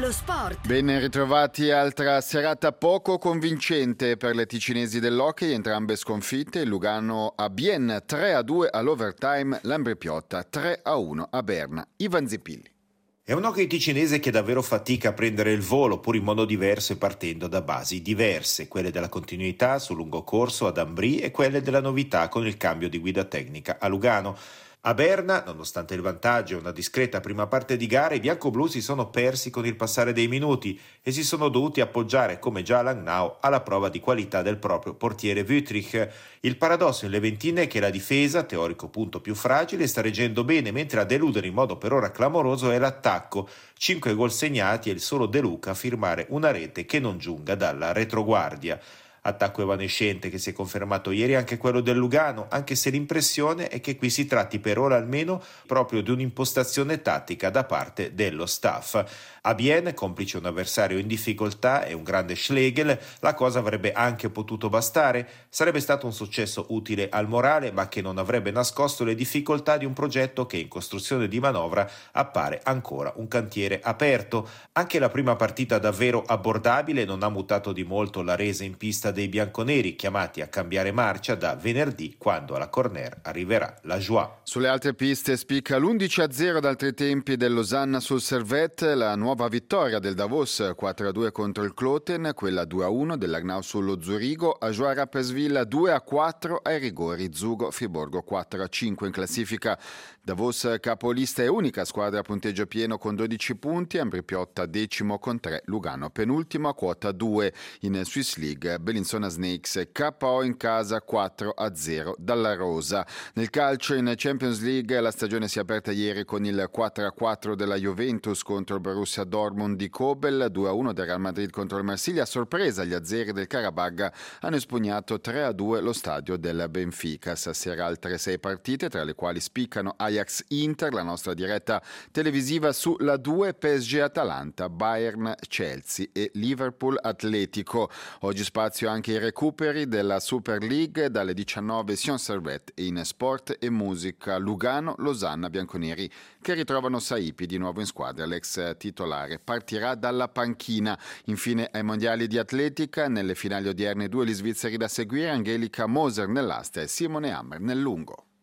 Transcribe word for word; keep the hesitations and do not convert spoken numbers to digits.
lo sport. Ben ritrovati, altra serata poco convincente per le ticinesi dell'hockey, entrambe sconfitte. Lugano a Bienne tre a due all'overtime, l'Ambri Piotta tre a uno a Berna. Ivan Zipilli. È un hockey ticinese che davvero fatica a prendere il volo, pur in modo diverso e partendo da basi diverse, quelle della continuità sul lungo corso ad Ambri e quelle della novità con il cambio di guida tecnica a Lugano. A Berna, nonostante il vantaggio e una discreta prima parte di gara, i bianco-blu si sono persi con il passare dei minuti e si sono dovuti appoggiare, come già a Langnau, alla prova di qualità del proprio portiere Wüttrich. Il paradosso in Leventine è che la difesa, teorico punto più fragile, sta reggendo bene, mentre a deludere in modo per ora clamoroso è l'attacco. Cinque gol segnati e il solo De Luca a firmare una rete che non giunga dalla retroguardia. Attacco evanescente che si è confermato ieri anche quello del Lugano, anche se l'impressione è che qui si tratti per ora almeno proprio di un'impostazione tattica da parte dello staff. A Bienne, complice un avversario in difficoltà e un grande Schlegel, la cosa avrebbe anche potuto bastare. Sarebbe stato un successo utile al morale, ma che non avrebbe nascosto le difficoltà di un progetto che in costruzione di manovra appare ancora un cantiere aperto. Anche la prima partita davvero abbordabile non ha mutato di molto la resa in pista dei bianconeri, chiamati a cambiare marcia da venerdì, quando alla corner arriverà la Joie. Sulle altre piste spicca l'undici a zero ad altri tempi del Losanna sul Servette, la nuova vittoria del Davos quattro a due contro il Kloten, quella due a uno dell'Arnau sullo Zurigo, a Joie Rapperswil due a quattro ai rigori, Zugo Friburgo quattro a cinque in classifica. Davos capolista e unica squadra a punteggio pieno con dodici punti, Ambri Piotta decimo con tre, Lugano penultimo a quota due. In Swiss League Bellinzona Snakes K O in casa quattro a zero dalla Rosa. Nel calcio in Champions League la stagione si è aperta ieri con il quattro a quattro della Juventus contro il Borussia Dortmund di Kobel, due a uno del Real Madrid contro il Marsiglia. A sorpresa gli azzeri del Karabag hanno espugnato tre a due lo stadio del Benfica. Stasera altre sei partite, tra le quali spiccano Ajax Inter, la nostra diretta televisiva sulla due, P S G Atalanta, Bayern Chelsea e Liverpool Atletico. Oggi spazio anche ai recuperi della Super League dalle diciannove, Sion Servette in sport e musica, Lugano, Losanna, bianconeri che ritrovano Saipi di nuovo in squadra. L'ex titolare partirà dalla panchina. Infine ai mondiali di atletica, nelle finali odierne due gli svizzeri da seguire, Angelica Moser nell'asta e Simone Hammer nel lungo.